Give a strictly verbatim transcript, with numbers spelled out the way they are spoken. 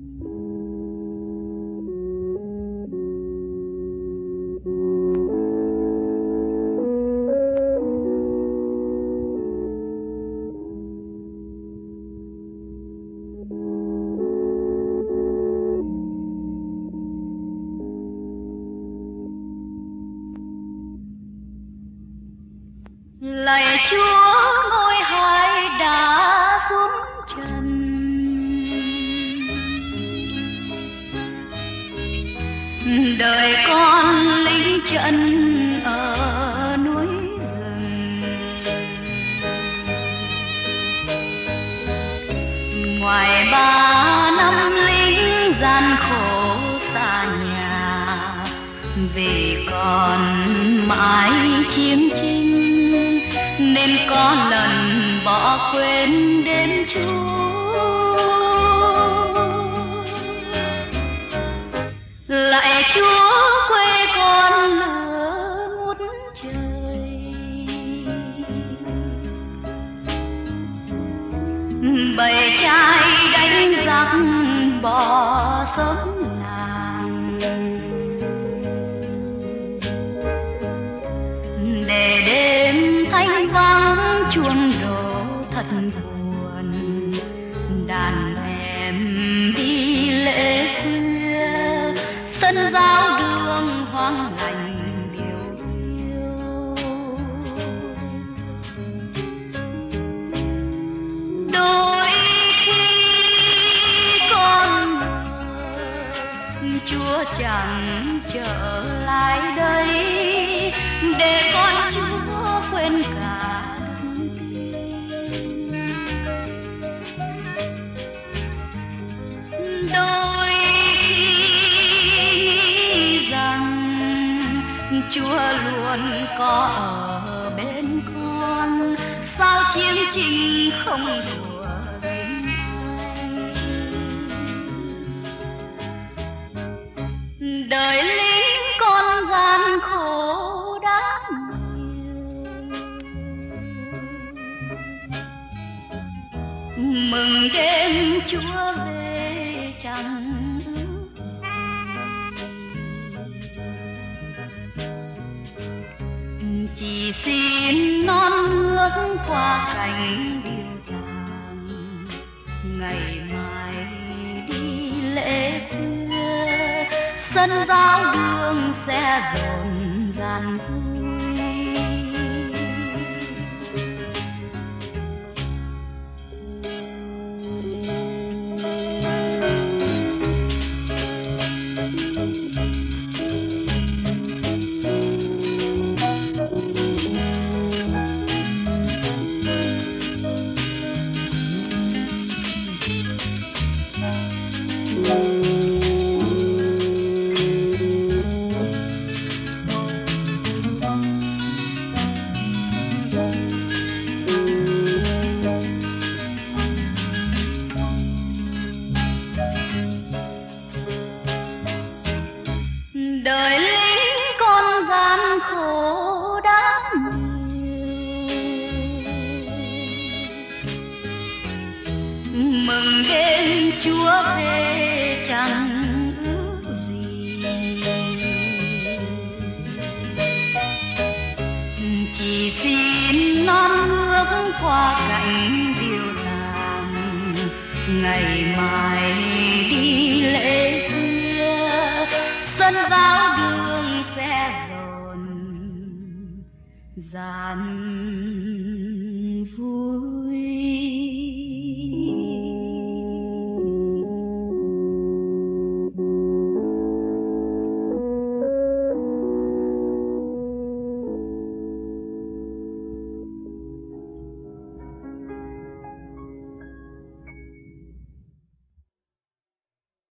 Lạy Chúa ngôi hai đã xuống trần, đời con lính trận ở núi rừng. Ngoài ba năm lính gian khổ xa nhà, vì còn mãi chiến tranh nên có lần bỏ quên đến Chúa. Lạy Chúa quê con lửa ngút trời, bầy trai đánh giặc bỏ sống làng, để đêm thanh vắng chuông đổ thật buồn. Đàn em đi lễ khuya, sân giáo đường hoang lạnh điều hiu. Đôi khi con Chúa chẳng trở lại đây, để con Chúa quên cả đức tin. Đôi khi nghĩ rằng Chúa luôn có ở bên con, sao chiến tranh không đùa dính tay. Đời lính con gian khổ đã nhiều, mừng đêm Chúa về chẳng chỉ xin non nước qua cánh điêu tàn. Ngày mai đi lễ khuya, sân giáo đường sẽ rộn ràng vui. Đời lính con gian khổ đã nhiều, mừng đêm Chúa về chẳng ước gì, chỉ xin non nước qua cảnh điêu tàn. Ngày mai đi lễ khuya, sân giáo đường sẽ rộn ràng.